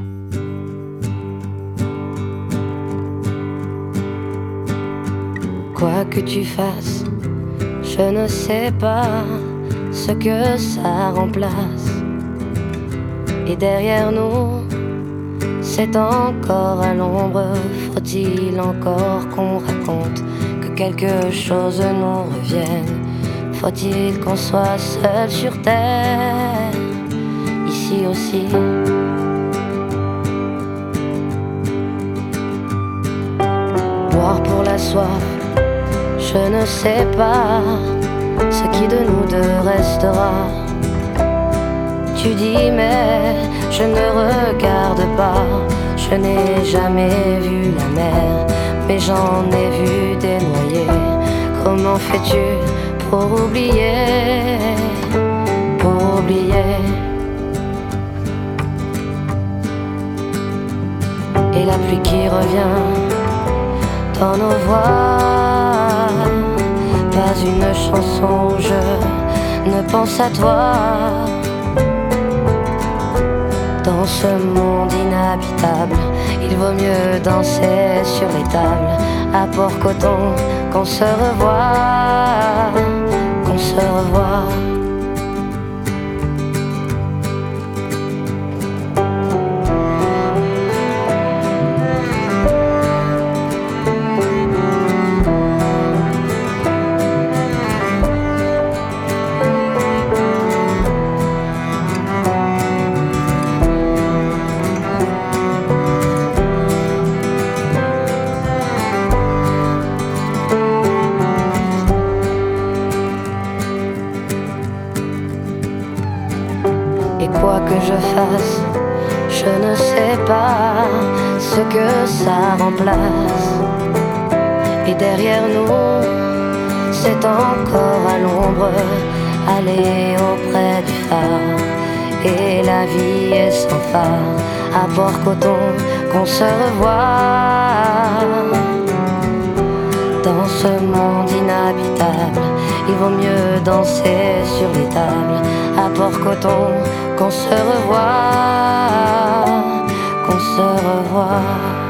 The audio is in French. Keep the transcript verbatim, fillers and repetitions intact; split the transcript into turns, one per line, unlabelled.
Quoi que tu fasses, je ne sais pas ce que ça remplace. Et derrière nous, c'est encore à l'ombre. Faut-il encore qu'on raconte que quelque chose nous revienne? Faut-il qu'on soit seul sur terre, ici aussi? Boire pour la soif, je ne sais pas ce qui de nous deux restera. Tu dis mais je ne regarde pas. Je n'ai jamais vu la mer, mais j'en ai vu des noyés. Comment fais-tu pour oublier, pour oublier? Et la pluie qui revient dans nos voix, pas une chanson où je ne pense à toi. Dans ce monde inhabitable, il vaut mieux danser sur les tables à Port-Coton, qu'on se revoie, qu'on se revoie. Et quoi que je fasse, je ne sais pas ce que ça remplace. Et derrière nous, c'est encore à l'ombre, aller auprès du phare. Et la vie est sans phare, à Port-Coton, qu'on se revoit. Dans ce monde inhabitable, il vaut mieux danser sur les tables à Port-Coton, qu'on se revoit, qu'on se revoit.